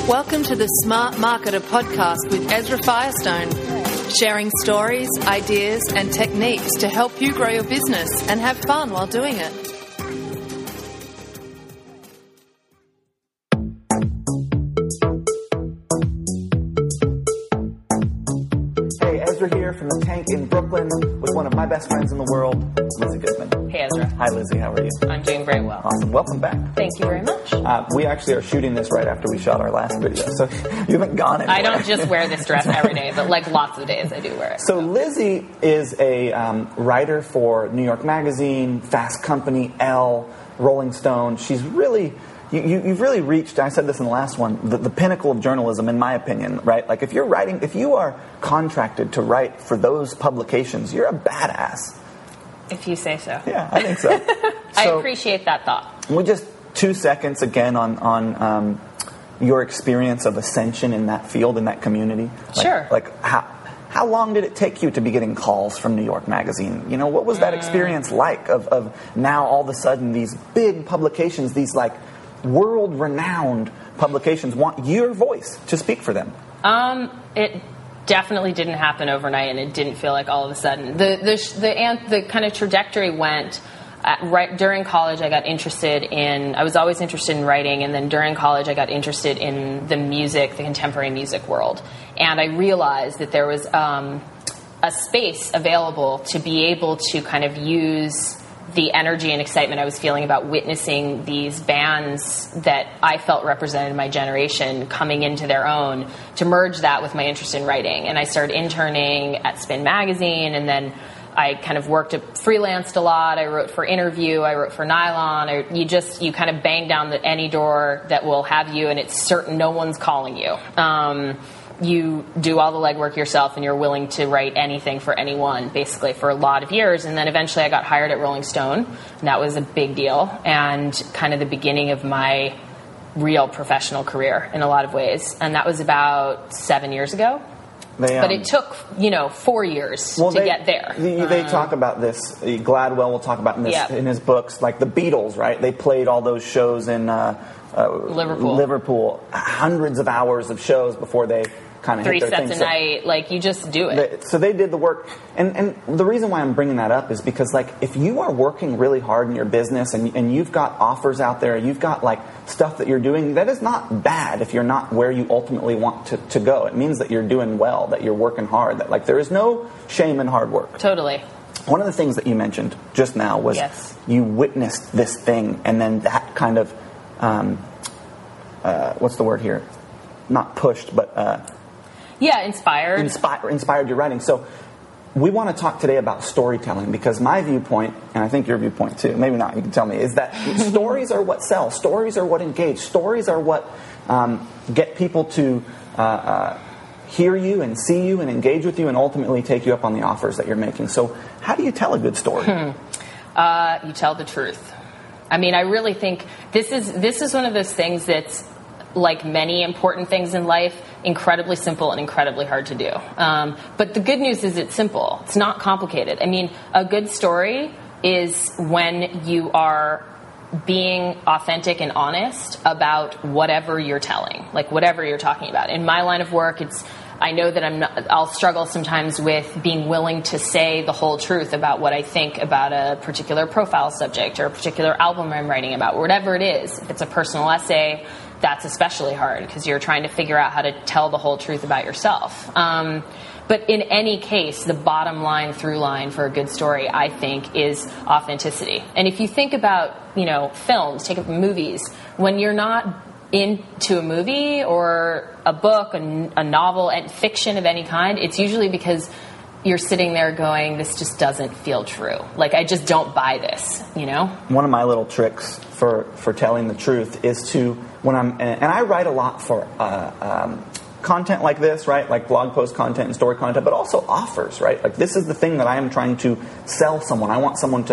Welcome to the Smart Marketer podcast with Ezra Firestone, sharing stories, ideas, and techniques to help you grow your business and have fun while doing it. Hey, Ezra here from the Tank in Brooklyn with one of my best friends in the world, Lizzie Goodman. Hey, Ezra. Hi, Lizzie. How are you? I'm doing very well. Awesome. Welcome back. Thank you very much. We actually are shooting this right after we shot our last video, so you haven't gone anywhere. I don't just wear this dress every day, but like lots of days I do wear it. So Lizzie is a writer for New York Magazine, Fast Company, Elle, Rolling Stone. She's really... You've really reached, I said this in the last one, the pinnacle of journalism, in my opinion, right? Like, if you are contracted to write for those publications, you're a badass. If you say so. Yeah, I think so. I appreciate that thought. We just 2 seconds again on your experience of ascension in that field, in that community. Sure. Like how long did it take you to be getting calls from New York Magazine? You know, what was that experience like of now all of a sudden these big publications, these like world-renowned publications want your voice to speak for them? It definitely didn't happen overnight, and it didn't feel like all of a sudden. The kind of trajectory went right during college. I was always interested in writing, and then during college I got interested in the contemporary music world, and I realized that there was a space available to be able to kind of use the energy and excitement I was feeling about witnessing these bands that I felt represented my generation coming into their own, to merge that with my interest in writing. And I started interning at Spin Magazine, and then I kind of freelanced a lot. I wrote for Interview, I wrote for Nylon. You kind of bang down any door that will have you, and it's certain no one's calling you. You do all the legwork yourself, and you're willing to write anything for anyone, basically, for a lot of years. And then eventually I got hired at Rolling Stone, and that was a big deal, and kind of the beginning of my real professional career in a lot of ways. And that was about 7 years ago. But it took, 4 years to get there. They talk about this. Gladwell will talk about this in his books, like the Beatles, right? They played all those shows in Liverpool, hundreds of hours of shows before they kind of hit their thing. 3 sets a night, like, you just do it. So they did the work. And the reason why I'm bringing that up is because, like, if you are working really hard in your business and you've got offers out there, you've got, like, stuff that you're doing, that is not bad if you're not where you ultimately want to go. It means that you're doing well, that you're working hard, that, like, there is no shame in hard work. Totally. One of the things that you mentioned just now was you witnessed this thing, and then that kind of, what's the word here? Not pushed, but... inspired. Inspired your writing. So we want to talk today about storytelling, because my viewpoint, and I think your viewpoint too, maybe not, you can tell me, is that stories are what sell. Stories are what engage. Stories are what get people to hear you and see you and engage with you and ultimately take you up on the offers that you're making. So how do you tell a good story? You tell the truth. I mean, I really think this is one of those things that's, like many important things in life, incredibly simple and incredibly hard to do. But the good news is it's simple. It's not complicated. I mean, a good story is when you are being authentic and honest about whatever you're telling, like whatever you're talking about. In my line of work, I know that I'll struggle sometimes with being willing to say the whole truth about what I think about a particular profile subject or a particular album I'm writing about, whatever it is. If it's a personal essay, that's especially hard because you're trying to figure out how to tell the whole truth about yourself. But in any case, the bottom line, through line for a good story, I think, is authenticity. And if you think about, films, take up movies, when you're not into a movie or a book, a novel, and fiction of any kind, it's usually because you're sitting there going, this just doesn't feel true. Like, I just don't buy this, One of my little tricks for telling the truth is to, and I write a lot for content like this, right? Like blog post content and story content, but also offers, right? Like, this is the thing that I am trying to sell someone. I want someone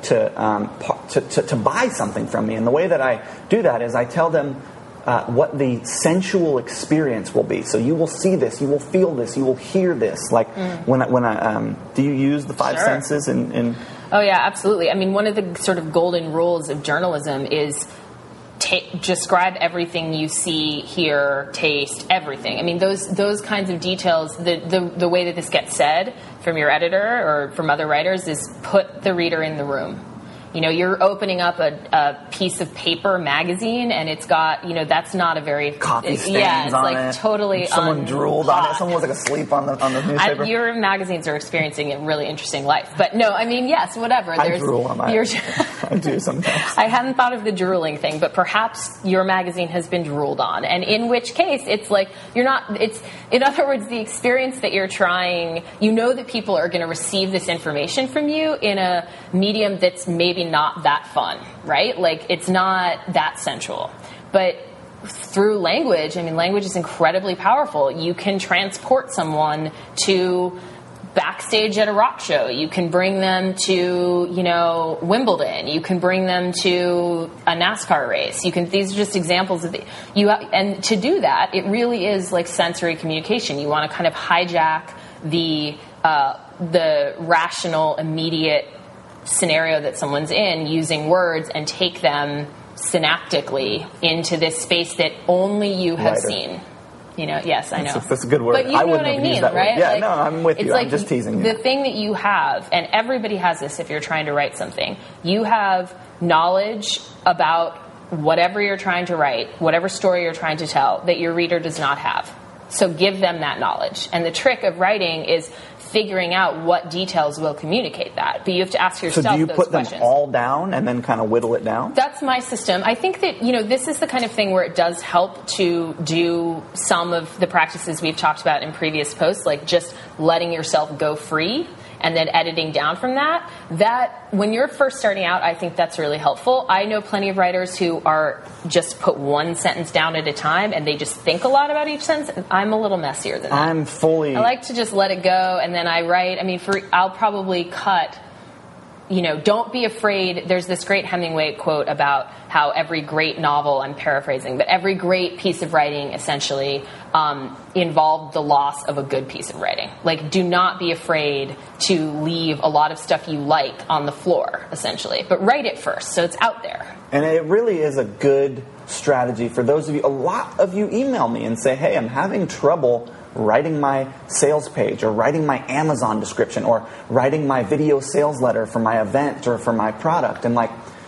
to buy something from me. And the way that I do that is I tell them what the sensual experience will be. So you will see this, you will feel this, you will hear this. Like when I do you use the five senses in? Oh yeah, absolutely. I mean, one of the sort of golden rules of journalism is describe everything you see, hear, taste, everything. I mean, those kinds of details, the way that this gets said from your editor or from other writers is put the reader in the room. You know, you're opening up a piece of paper magazine, and it's got, you know, that's not a very coffee stains yeah, it's on like it. totally Someone drooled on it. Someone was like asleep on the newspaper. Your magazines are experiencing a really interesting life, but no, I mean, yes, whatever. I drool on mine. I do sometimes. I hadn't thought of the drooling thing, but perhaps your magazine has been drooled on, and in which case, it's like you're not. It's in other words, the experience that you're trying. You know that people are going to receive this information from you in a medium that's maybe not that fun, right? Like, it's not that sensual. But through language, I mean, language is incredibly powerful. You can transport someone to backstage at a rock show. You can bring them to, you know, Wimbledon. You can bring them to a NASCAR race. These are just examples of and to do that, it really is like sensory communication. You want to kind of hijack the rational, immediate scenario that someone's in using words and take them synaptically into this space that only you have seen. You know, yes, I know. That's a good word. But you know what I mean, right? Yeah, like, no, I'm with you. Like I'm just teasing you. The thing that you have, and everybody has this if you're trying to write something, you have knowledge about whatever you're trying to write, whatever story you're trying to tell, that your reader does not have. So give them that knowledge. And the trick of writing is figuring out what details will communicate that. But you have to ask yourself those questions. So do you put them all down and then kind of whittle it down? That's my system. I think that, you know, this is the kind of thing where it does help to do some of the practices we've talked about in previous posts, like just letting yourself go free and then editing down from that. That, when you're first starting out, I think that's really helpful. I know plenty of writers who are just put one sentence down at a time and they just think a lot about each sentence. I'm a little messier than that. I like to just let it go, and then I write. I mean, I'll probably cut, you know, don't be afraid. There's this great Hemingway quote about how every great novel, I'm paraphrasing, but every great piece of writing essentially involved the loss of a good piece of writing. Like, do not be afraid to leave a lot of stuff you like on the floor, essentially. But write it first, so it's out there. And it really is a good strategy for those of you. A lot of you email me and say, hey, I'm having trouble writing my sales page, or writing my Amazon description, or writing my video sales letter for my event or for my product. And like,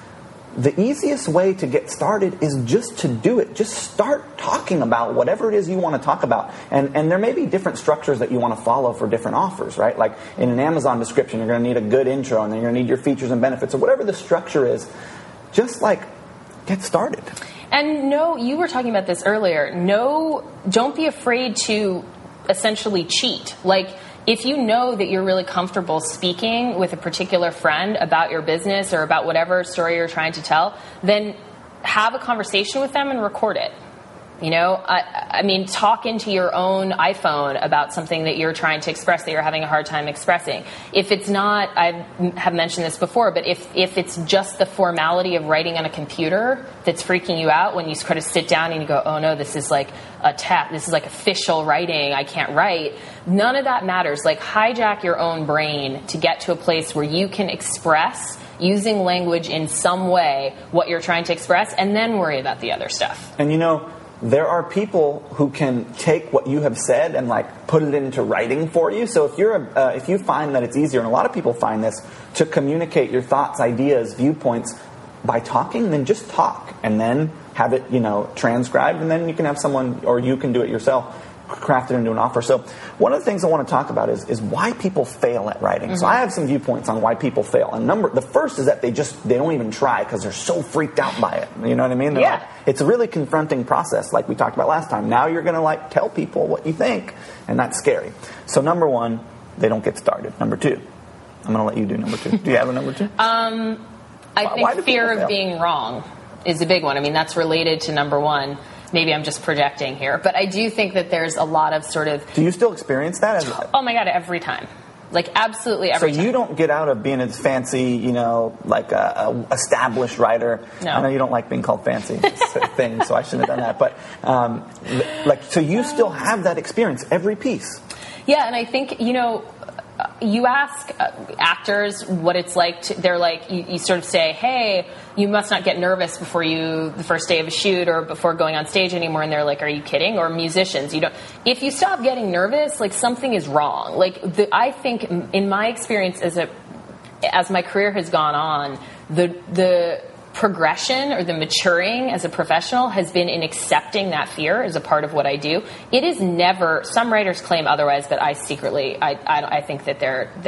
the easiest way to get started is just to do it. Just start talking about whatever it is you want to talk about. And there may be different structures that you want to follow for different offers, right? Like in an Amazon description, you're going to need a good intro, and then you're going to need your features and benefits, or whatever the structure is. Just like, get started. And no, you were talking about this earlier. No, don't be afraid to essentially cheat. Like, if you know that you're really comfortable speaking with a particular friend about your business or about whatever story you're trying to tell, then have a conversation with them and record it. You know, I mean, talk into your own iPhone about something that you're trying to express that you're having a hard time expressing. If it's not, I have mentioned this before, but if it's just the formality of writing on a computer that's freaking you out, when you kind of sit down and you go, oh no, this is like this is like official writing, I can't write. None of that matters. Like, hijack your own brain to get to a place where you can express using language in some way what you're trying to express, and then worry about the other stuff. And you know, there are people who can take what you have said and like put it into writing for you. So if you find that it's easier, and a lot of people find this, to communicate your thoughts, ideas, viewpoints by talking, then just talk and then have it, you know, transcribed, and then you can have someone, or you can do it yourself, craft it into an offer. So one of the things I want to talk about is why people fail at writing. Mm-hmm. So I have some viewpoints on why people fail. And the first is that they don't even try because they're so freaked out by it. You know what I mean? Yeah. Like, it's a really confronting process, like we talked about last time. Now you're going to like tell people what you think, and that's scary. So number one, they don't get started. Number two, I'm going to let you do number two. Do you have a number two? I think fear of being wrong is a big one. I mean, that's related to number one. Maybe I'm just projecting here, but I do think that there's a lot of sort of... Do you still experience that? Oh my God, every time. Like, absolutely every time. So you don't get out of being a fancy, you know, like a established writer. No. I know you don't like being called fancy. It's a thing, so I shouldn't have done that. But, so you still have that experience every piece. Yeah, and I think, you know, you ask actors what it's like. They're like, you sort of say, hey, you must not get nervous before the first day of a shoot or before going on stage anymore. And they're like, are you kidding? Or musicians, if you stop getting nervous, like something is wrong. Like I think in my experience as my career has gone on, the progression or the maturing as a professional has been in accepting that fear as a part of what I do. It is never, some writers claim otherwise, but I secretly, I think that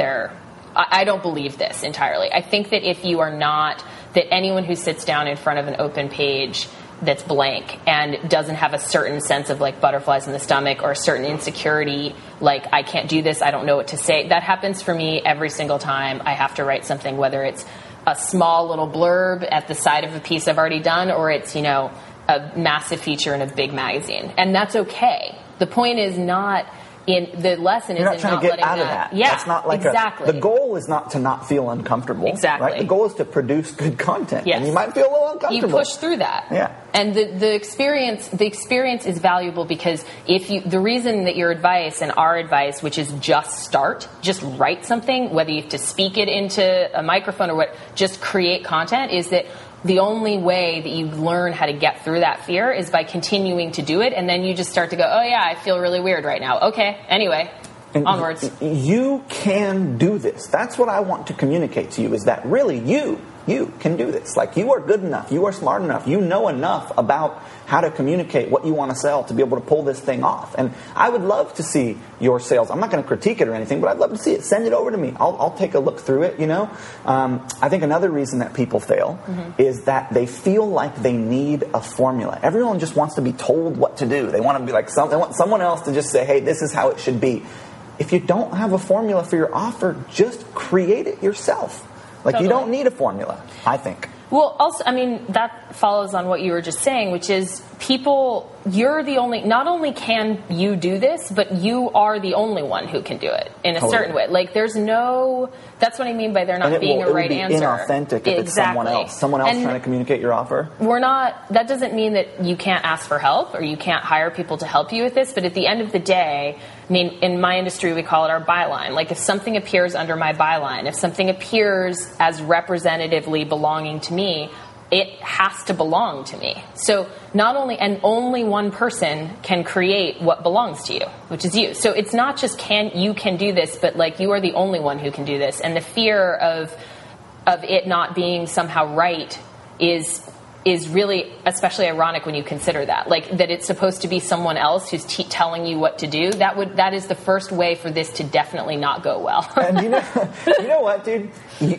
I don't believe this entirely. I think that if you are not, that anyone who sits down in front of an open page that's blank and doesn't have a certain sense of like butterflies in the stomach or a certain insecurity, like I can't do this, I don't know what to say. That happens for me every single time I have to write something, whether it's a small little blurb at the side of a piece I've already done, or it's, a massive feature in a big magazine. And that's okay. The point is not the lesson You're is not trying to get out of that. Yeah, that's not like exactly. The goal is not to not feel uncomfortable. Exactly. Right? The goal is to produce good content. Yes. And you might feel a little uncomfortable. You push through that. Yeah. And the experience is valuable because the reason that your advice and our advice, which is just write something, whether you have to speak it into a microphone or what, just create content, is that the only way that you learn how to get through that fear is by continuing to do it, and then you just start to go, oh yeah, I feel really weird right now. Okay, anyway, onwards. You can do this. That's what I want to communicate to you, is that really you can do this. Like, you are good enough, you are smart enough, you know enough about how to communicate what you want to sell to be able to pull this thing off. And I would love to see your sales. I'm not going to critique it or anything, but I'd love to see it. Send it over to me. I'll take a look through it, I think another reason that people fail is that they feel like they need a formula. Everyone just wants to be told what to do. They want to be like they want someone else to just say, hey, this is how it should be. If you don't have a formula for your offer, just create it yourself. Like, totally. You don't need a formula, I think. Well, also, that follows on what you were just saying, which is not only can you do this, but you are the only one who can do it in a certain way. Like, that's what I mean by there not being a right answer. It would be inauthentic if it's someone else. Someone else trying to communicate your offer. That doesn't mean that you can't ask for help or you can't hire people to help you with this, but at the end of the day, in my industry, we call it our byline. Like, if something appears under my byline, if something appears as representatively belonging to me, it has to belong to me. So only one person can create what belongs to you, which is you. So it's not just you can do this, but like, you are the only one who can do this. And the fear of it not being somehow right is really especially ironic when you consider that. Like, that it's supposed to be someone else who's telling you what to do. That is the first way for this to definitely not go well. And you know what, dude?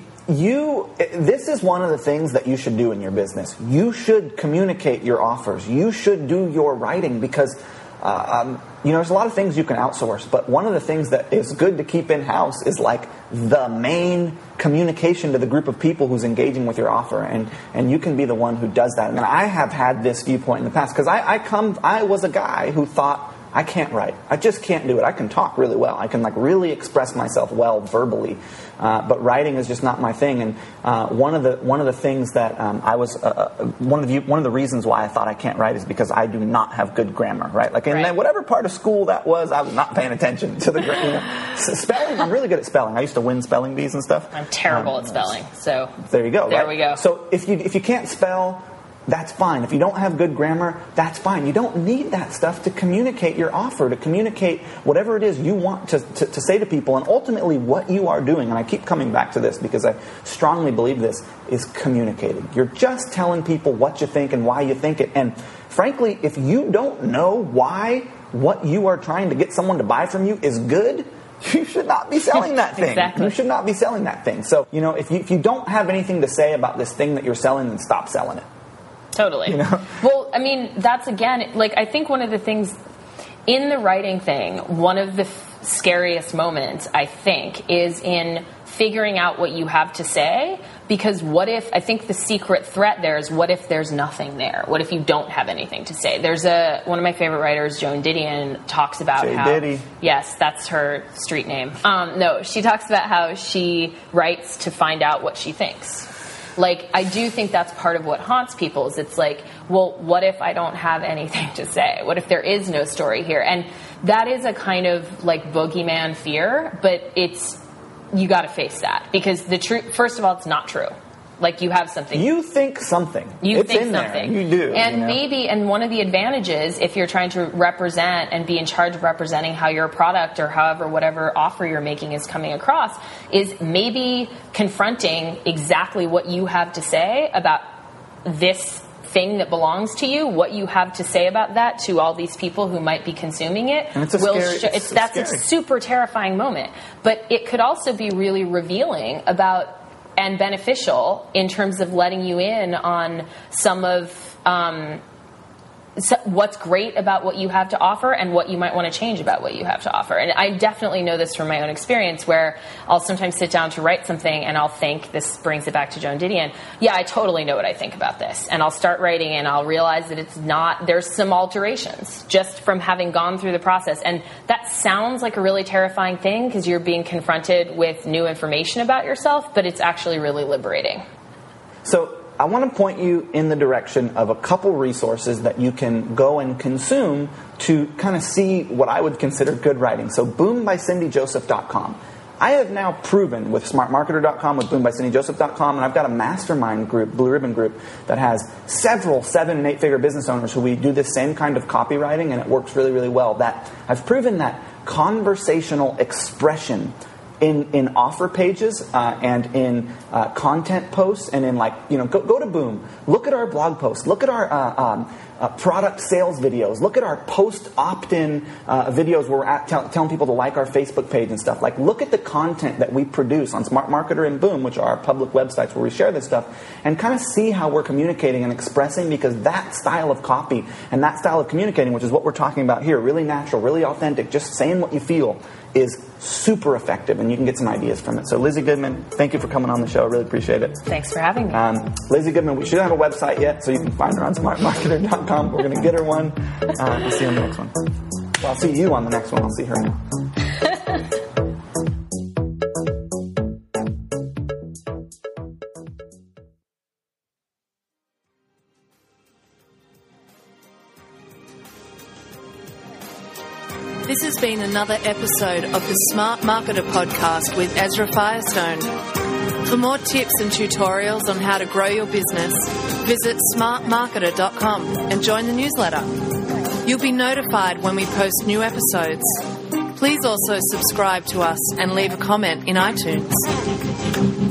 This is one of the things that you should do in your business. You should communicate your offers. You should do your writing, because there's a lot of things you can outsource, but one of the things that is good to keep in-house is like the main communication to the group of people who's engaging with your offer, and you can be the one who does that. And I have had this viewpoint in the past, because I was a guy who thought, I can't write. I just can't do it. I can talk really well. I can really express myself well verbally, but writing is just not my thing. And one of the things that I was one of the reasons why I thought I can't write is because I do not have good grammar. Right? Like, in whatever part of school that was, I was not paying attention to the grammar. Spelling, I'm really good at spelling. I used to win spelling bees and stuff. I'm terrible at spelling. So there you go. There we go. So if you can't spell, that's fine. If you don't have good grammar, that's fine. You don't need that stuff to communicate your offer, to communicate whatever it is you want to say to people. And ultimately, what you are doing, and I keep coming back to this because I strongly believe this, is communicating. You're just telling people what you think and why you think it. And frankly, if you don't know why what you are trying to get someone to buy from you is good, you should not be selling that thing. Exactly. You should not be selling that thing. So, if you don't have anything to say about this thing that you're selling, then stop selling it. Totally. Well, that's again, like, I think one of the things in the writing thing, one of the scariest moments, I think, is in figuring out what you have to say. Because I think the secret threat there is, what if there's nothing there? What if you don't have anything to say? There's one of my favorite writers, Joan Didion, talks about how... Diddy. Yes, that's her street name. No, she talks about how she writes to find out what she thinks. Like, I do think that's part of what haunts people, is it's like, well, what if I don't have anything to say? What if there is no story here? And that is a kind of like boogeyman fear, but it's you got to face that, because the truth, first of all, it's not true. Like, you have something. You think something. You it's think in something. There. You do. And you know? maybe, and one of the advantages, if you're trying to represent and be in charge of representing how your product or however, whatever offer you're making is coming across, is maybe confronting exactly what you have to say about this thing that belongs to you, what you have to say about that to all these people who might be consuming it. And it's that's a super terrifying moment. But it could also be really revealing about and beneficial in terms of letting you in on some of what's great about what you have to offer and what you might want to change about what you have to offer. And I definitely know this from my own experience, where I'll sometimes sit down to write something and I'll think, this brings it back to Joan Didion, yeah, I totally know what I think about this. And I'll start writing and I'll realize that it's not, there's some alterations just from having gone through the process. And that sounds like a really terrifying thing because you're being confronted with new information about yourself, but it's actually really liberating. So I want to point you in the direction of a couple resources that you can go and consume to kind of see what I would consider good writing. So boombycindyjoseph.com. I have now proven with smartmarketer.com, with boombycindyjoseph.com, and I've got a mastermind group, Blue Ribbon group, that has several 7- and 8-figure business owners who we do this same kind of copywriting, and it works really, really well. That I've proven that conversational expression in offer pages and in content posts and in go to Boom. Look at our blog posts. Look at our product sales videos. Look at our post opt-in videos where we're telling people to like our Facebook page and stuff. Like, look at the content that we produce on Smart Marketer and Boom, which are our public websites where we share this stuff, and kind of see how we're communicating and expressing, because that style of copy and that style of communicating, which is what we're talking about here, really natural, really authentic, just saying what you feel, is super effective, and you can get some ideas from it. So Lizzie Goodman, thank you for coming on the show. I really appreciate it. Thanks for having me. Lizzie Goodman, we shouldn't have a website yet, so you can find her on smartmarketer.com. We're going to get her one. We'll see you on the next one. Well, I'll see you on the next one. I'll see her now. This has been another episode of the Smart Marketer podcast with Ezra Firestone. For more tips and tutorials on how to grow your business, visit smartmarketer.com and join the newsletter. You'll be notified when we post new episodes. Please also subscribe to us and leave a comment in iTunes.